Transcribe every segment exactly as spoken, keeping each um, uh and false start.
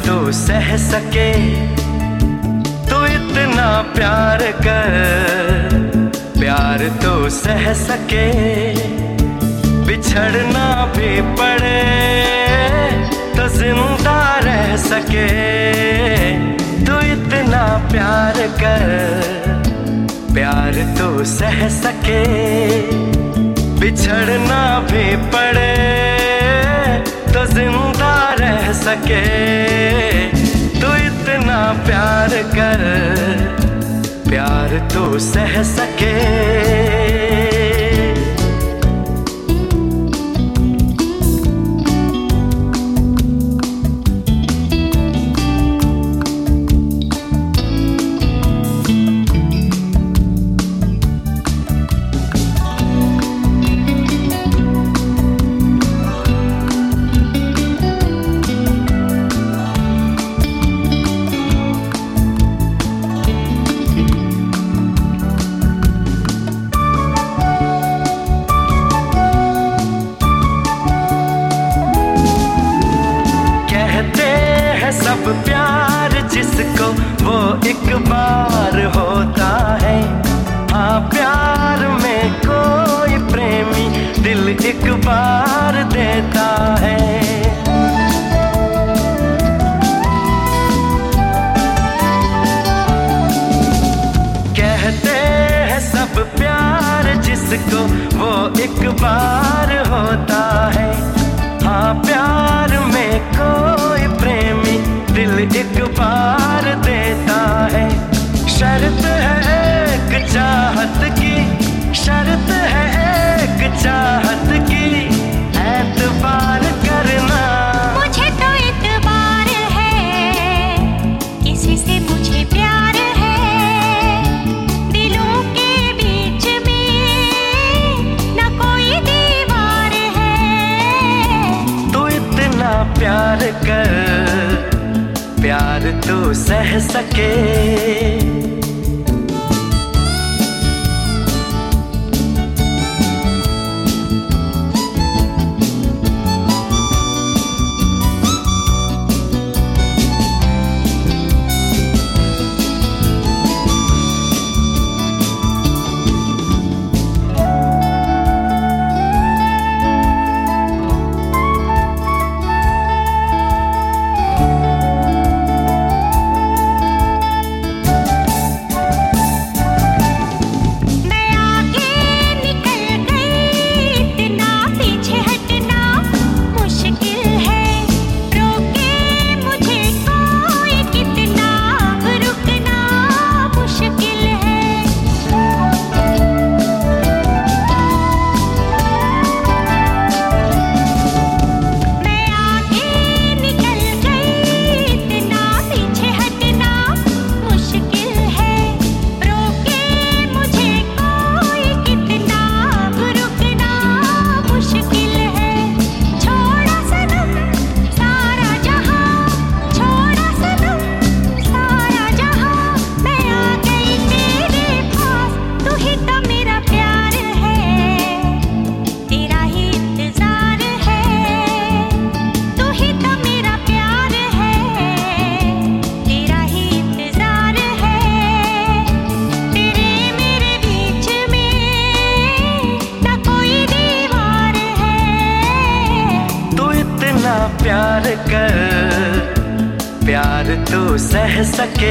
तो सह सके, तो इतना प्यार कर, प्यार तो सह सके। बिछड़ना भी पड़े तो जिंदा रह सके, तो इतना प्यार कर, प्यार तो सह सके। बिछड़ना भी पड़े तो जिंदा रह सके, तो इतना प्यार कर, प्यार तो सह सके। सब प्यार जिसको वो एक बार होता है, हाँ प्यार में कोई प्रेमी दिल एक बार देता है। कहते हैं सब प्यार जिसको वो एक बार होता है, हाँ प्यार में कोई प्रेमी दिल एक बार देता है। शर्त है एक चाहत की, शर्त है एक चाहत की, एतबार करना। मुझे तो एतबार है, किसी से मुझे प्यार है। दिलों के बीच में न कोई दीवार है, तो इतना प्यार कर, प्यार तो सह सके। प्यार कर, प्यार तो सह सके।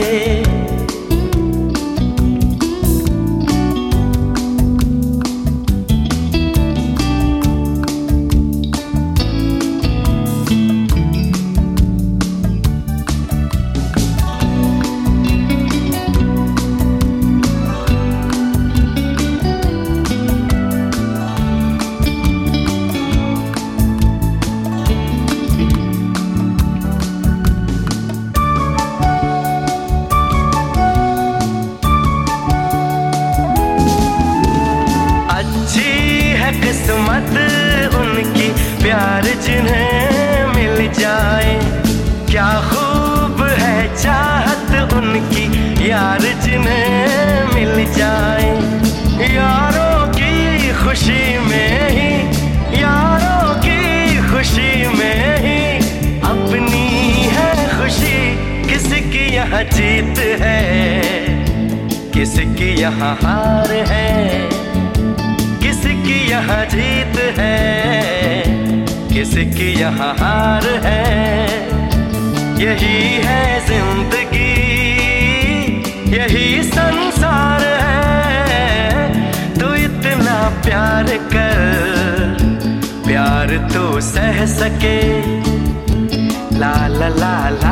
किस्मत उनकी प्यार जिन्हें मिल जाए, क्या खूब है चाहत उनकी यार जिन्हें मिल जाए। यारों की खुशी में ही, यारों की खुशी में ही अपनी है यहाँ हार है, किसकी यहाँ जीत है, किसकी यहाँ हार है। यही है जिंदगी, यही संसार है। तू इतना प्यार कर, प्यार तो सह सके। ला ला ला ला